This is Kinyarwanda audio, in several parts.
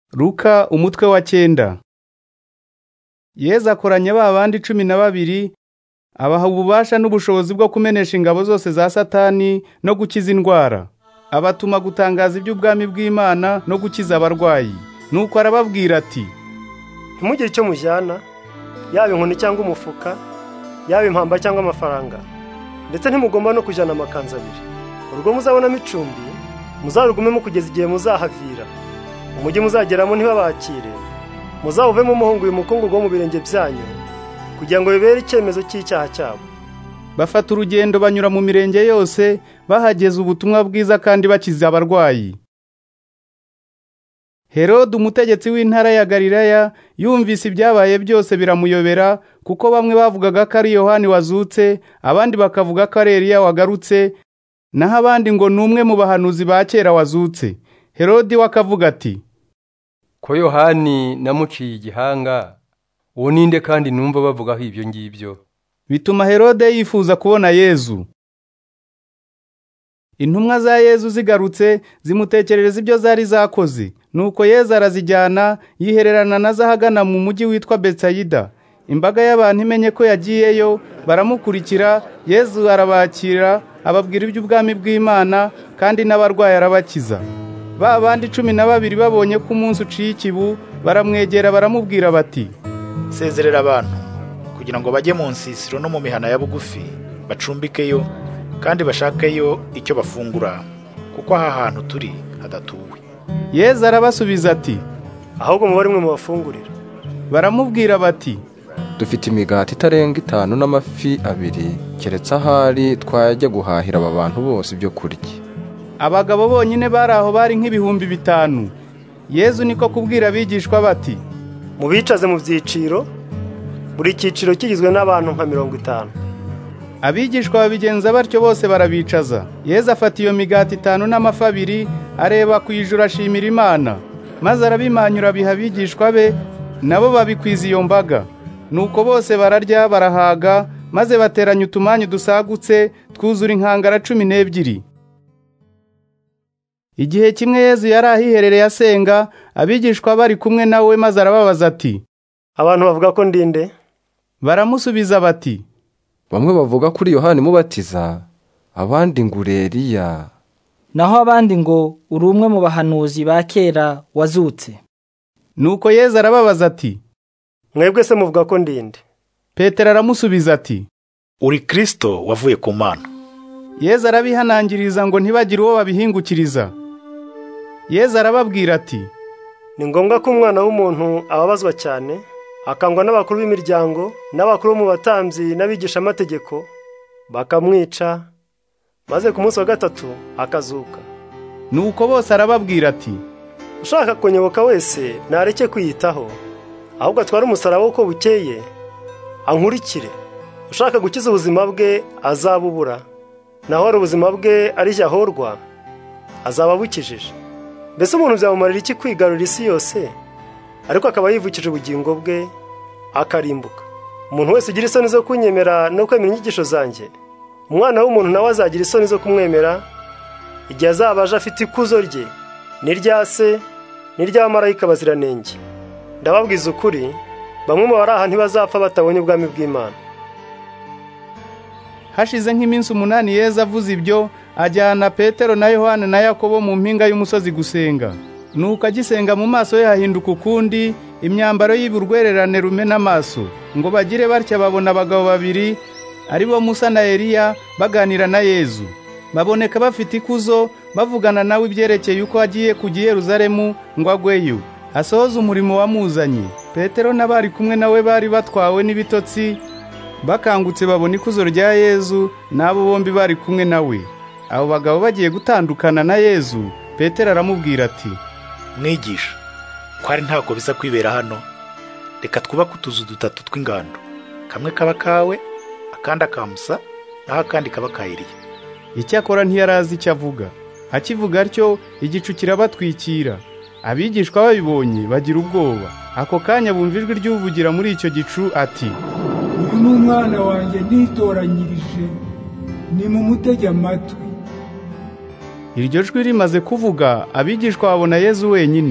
Luka umutwe wa 9. Yezu akoranya ba bandi 12 abaha ububasha n'ubushobozi bwo kumenesha ingabo zose za Satani no gukiza indwara. Abatuma gutangaza iby'ubwami bw'Imana no gukiza abarwayi. Nuko arababwira ati: ntimugire icyo mujyana, yaba inkoni cyangwa umufuka, yaba impamba cyangwa amafaranga, ndetse ntimugomba no kujyana amakanzu abiri. Urugo muzabonamo icumbi muzarugumemo kugeza igihe muzahavira. Umujyi muzageramo ntibabakire, muzawuvemo muhunguye umukungugu wo mu birenge byanyu, kugira ngo bibere icyemezo cy'icyaha cyabo. Bafata urugendo banyura mu mirenge yose bahageza ubutumwa bwiza kandi bakiza abarwayi. Herode umutegetsi w'intara ya Galilaya yumvise ibyabaye byose biramuyobera, kuko bamwe bavugaga ko ari Yohani wazutse, abandi bakavuga ko ari Eliya wagarutse, naho abandi ngo numwe mu bahanuzi ba kera wazutse. Herode wakavuga ati: ko Yohani namuciye igihanga, uwo ninde kandi numva bavugaho ibyo ngibyo? Bituma Herode yifuza kubona Yezu. Intumwa za Yezu zigarutse zimutekerereza ibyo zari zakoze. Nuko Yezu arazijyana yihererana nazo ahagana mu mujyi witwa Betsayida. Imbaga y'abantu imenye ko yagiyeyo baramukurikira. Yezu arabakira, ababwira iby'ubwami bw'Imana, kandi n'abarwayi arabakiza. Ba bandi 12 babonye ko umunsi uciye ikibu baramwegera baramubwira bati: sezerera abantu kugira ngo bajye mu nsisiro no mu mihana ya bugufi bacumbikeyo kandi bashakeyo icyo bafungura, kuko aha hantu turi hadatuwe. Yezu arabasubiza ati: ahubwo muba rimwe mu bafungurira. Baramubwira bati: dufite imigati itarenga 5 n'amafi 2, keretse ahari twajya guhahira aba bantu bose ibyo kurya. Abagabo bonyine bari aho bari nk'ibihumbi 5. Yezu niko kubwira abigishwa bati: mubicaze mu byiciro, buri cyiciro kigizwe n'abantu nka 50. Abigishwa babigenza batyo bose barabicaza. Yezu afata iyo migati 5 n'amafi 2, areba ku ijuru ashimira Imana, maze arabimanyura biha abigishwa be, nabo babikwiza iyo mbaga. Nuko bose bararya barahaga, maze bateranya utumanyu dusagutse twuzura inkangara 12. Igihe kimwe Yezu yari ahiherereye asenga, abigishwa bari kumwe nawe, maze arababaza ati: abantu bavuga ko ndinde? Baramusubiza bati: bamwe bavuga kuri Yohani mubatiza, abandi ngo uri Eliya, naho abandi ngo uri umwe mu bahanuzi ba kera wazutse. Nuko Yezu arababaza ati: mwebwe se muvuga ko ndinde? Petero aramusubiza ati: uri Kristo wavuye ku Mana. Yezu arabihanangiriza ngo ntibagire uwo babihingukiriza. Yezu arababwira ati: ni ngombwa ko umwana w'umuntu ababazwa cyane, akangwa n'abakuru b'imiryango n'abakuru mu batambyi n'abigisha amategeko, bakamwica, maze ku munsi wa 3 akazuka. Nuko bose arababwira ati: ushaka kunyoboka wese nareke kwiyitaho, ahubwo atware umusaraba uko bukeye ankurikire. Ushaka gukiza ubuzima bwe azabubura, naho ari ubuzima bwe ari jyahorwa azaba bukijije. Mbese umuntu byamumarira iki kwigarurira isi yose, ariko akaba yivukije ubugingo bwe akarimbuka? Umuntu wese ugira isoni zo kunyemera no kwemera inyigisho zanjye, umwana w'umuntu nawe azagira isoni zo kumwemera igihe azaba aje afite ikuzo rye n'irya Se n'iry'abamarayika baziranenge. Ndababwiza ukuri, bamwe mu bari aha ntibazapfa batabonye ubwami bw'Imana. Hashize nk'iminsi 8 Yezu avuze ibyo, ajyana Petero na Yohana na Yakobo mu mpinga y'umusozi gusenga. Nuko agisenga mu maso ye hahinduka ukundi, imyambaro y'uburwererane rumena amaso. Ngo bagire batya babona abagabo 2 aribo Musa na Eliya baganira na Yezu. Baboneka bafite ikuzo, bavugana nawe ibyerekeye uko agiye kujya Yerusalemu ngo agweyo asohoza umurimo wamuzanye. Petero n'abari kumwe nawe bari batwawe n'ibitotsi, bakangutse babona ikuzo rya Yezu n'abo bombi bari kumwe nawe. Abo bagabo bagiye gutandukana na Yezu, Petero aramubwira ati: mwigisha, kwari ntabwo biza kwibera hano, reka twubake utuzu 3 tw'ingando, kamwe kaba kawe, akandi akamusa, naho akandi kaba ka Eliya. Icyakora ntiyarazi icyo avuga. Akivuga atyo igicu kirabatwikira. Abigishwa babibonye bagira ubwoba. Ako kanya bumva ijwi ry'uvugira muri icyo gicu ati: uyu ni umwana wanjye nitoranyirije, ni mu mutege amatwi. Iryo jwi rimaze kuvuga, abigishwa babona Yezu wenyine.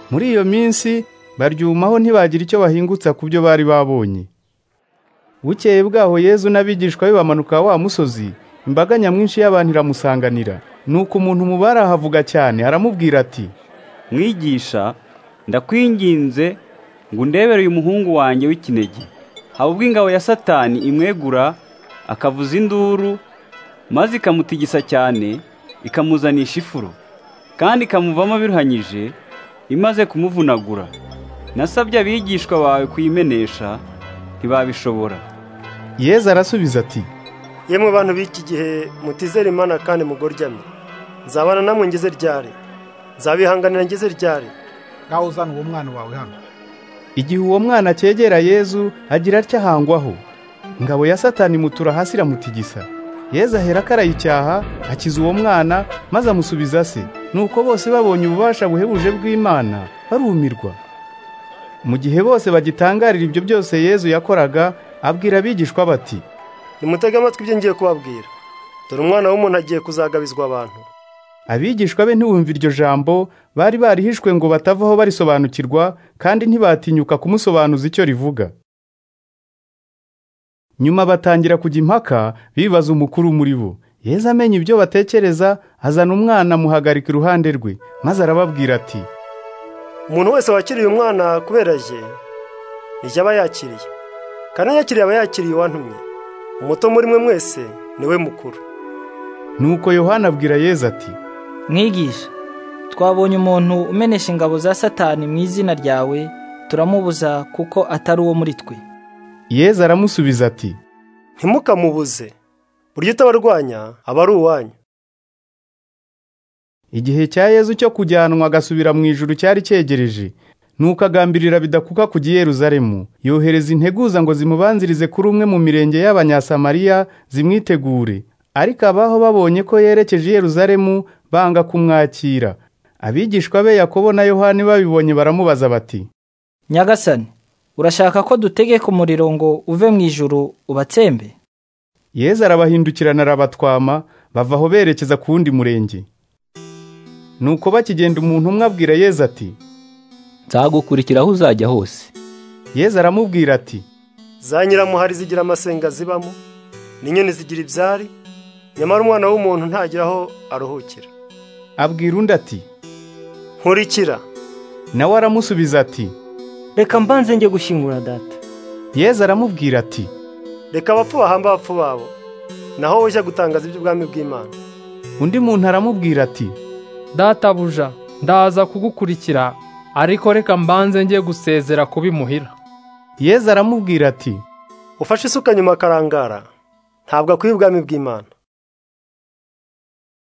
Muri iyo minsi baryumaho ntibagira icyo bahingutsa ku byo bari babonye. Bukeye bwaho Yezu n'abigishwa be bamanuka wa musozi, imbaga nyamwinshi y'abantu iramusanganira. Nuko umuntu mu bari ahavuga cyane aramubwira ati, Mwigisha, ndakwinginze ngo undebere uyu muhungu wanjye w'ikinege. Haba ubwo ingabo ya Satani imwegura, akavuza induru, maze ikamutigisa cyane, ikamuzanisha ifuro, kandi ikamuvamo biruhanyije, imaze kumuvunagura. Nasabye abigishwa bawe kuyimenesha, ntibabishobora. Yezu arasubiza ati, Yemwe bantu b'iki gihe mutizera Imana kandi mugoryamye. Nzabana namwe ngeze ryari? Nzabihanganira ngeze ryari? Ngaho uzana uwo mwana wawe hano. Igihe uwo mwana cyegera Yezu agira atya hangwaho, ingabo ya Satani mutura hasi iramutigisa. Yezu ahera karayicyaha, akiza uwo mwana, maze amusubiza se. Nuko bose babonye ububasha buhebuje bw'Imana barumirwa. Mu gihe bose bagitangarira ibyo byose Yezu yakoraga, abwira abigishwa bati, Nimutege amatwi ibyo ngiye kubabwira. Dore umwana w'umuntu agiye kuzagabizwa abantu. Abigishwa be ntibumva iryo jambo, bari barihishwe ngo batavaho barisobanukirwa, kandi ntibatinyuka kumusobanuza icyo rivuga. Nyuma batangira kujya impaka, bibaza umukuru muri bo. Yezu amenye ibyo batekereza, azana umwana amuhagarika iruhande rwe, maze arababwira ati, Umuntu wese wakiriye umwana kubera je, nijye aba yakiriye. Kandi yakiriye aba yakiriye uwantumye. Umuto muri mwe mwese niwe mukuru. Nuko Yohana abwira Yezu ati, Mwigisha, twabonye umuntu umenesha ingabo za Satani mu izina ryawe, turamubuza kuko atari uwo muri twe. Yezu aramusubiza ati, Ntimukamubuze. Burya utabarwanya aba ari uwanyu. Igihe cya Yezu cyo kujyanwa agasubira mu ijuru cyari cyegereje. Nuko agambirira bidakuka kujya i Yerusalemu, yohereza integuza ngo zimubanzirize kuri umwe mu mirenge y'Abanyasamariya zimwitegure. Ariko abaho babonye ko yerekeje i Yerusalemu banga kumwakira. Abigishwa be Yakobo na Yohani babibonye baramubaza bati, Nyagasani, urashaka ko dutegeka umuriro ngo uve mu ijuru ubatsembe? Yezu arabahindukirana arabatwama, bavaho berekeza ku wundi murenge. Nuko bakigenda umuntu umwe abwira Yezu ati, Nzagukurikira aho uzajya hose. Yezu aramubwira ati, Za nyiramuhari zigira amasenga zibamo, n'inyoni zigira ibyari, nyamara umwana w'umuntu ntagira aho aruhukira. Abwira undi ati, Nkurikira. Nawe aramusubiza ati, Reka mbanze njye gushyingura data. Yezu aramubwira ati, Reka abapfu bahamba abapfu babo, naho wowe ujya gutangaza iby'ubwami bw'Imana. Undi muntu aramubwira ati, Databuja, ndaza kugukurikira, ariko reka mbanze njye gusezera kubimuhira. Yezu aramubwira ati, Ufashe isuka nyuma akarangara, ntabwo akwiye ubwami bw'Imana.